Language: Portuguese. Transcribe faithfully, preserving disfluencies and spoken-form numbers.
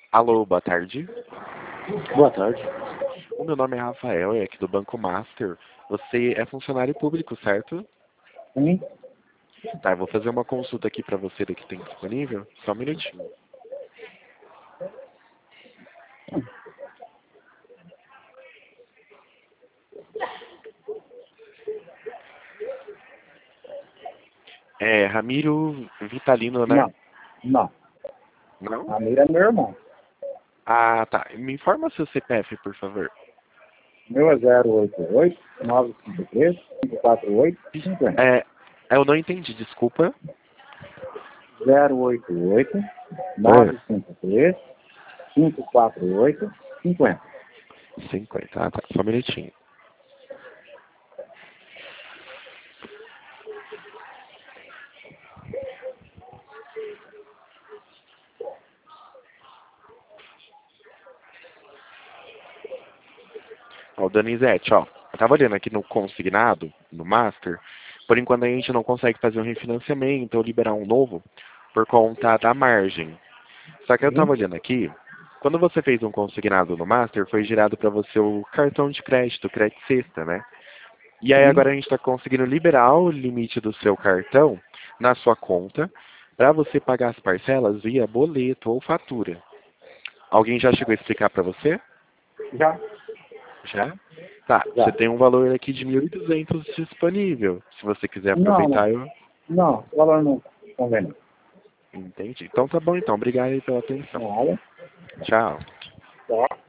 Alô, boa tarde. Boa tarde. O meu nome é Rafael, é aqui do Banco Master. Você é funcionário público, certo? Sim. Tá, eu vou fazer uma consulta aqui pra você daqui tem disponível. Só um minutinho. É Ramiro Vitalino, né? Não, não. Não? A Mira é meu irmão. Ah, tá. Me informa seu C P F, por favor. Meu é zero oito oito, nove cinco três, cinco quatro oito, cinco zero. É, eu não entendi, desculpa. zero oito oito, É. nove cinco três, cinco quatro oito, cinco zero. cinquenta, ah, tá. Só um minutinho. Ó, o Danizete, ó. Eu tava olhando aqui no consignado, no Master. Por enquanto a gente não consegue fazer um refinanciamento ou liberar um novo por conta da margem. Só que eu Sim, tava olhando aqui, quando você fez um consignado no Master, foi girado para você o cartão de crédito, crédito sexta, né? E aí sim. agora a gente está conseguindo liberar o limite do seu cartão na sua conta para você pagar as parcelas via boleto ou fatura. Alguém já chegou a explicar para você? Já, Já? Tá, você já. tem um valor aqui de mil e duzentos disponível. Se você quiser Não, não. aproveitar, eu Não, o valor não convém. entendi. Então tá bom então. Obrigado aí pela atenção. Nada. Tchau. Tá.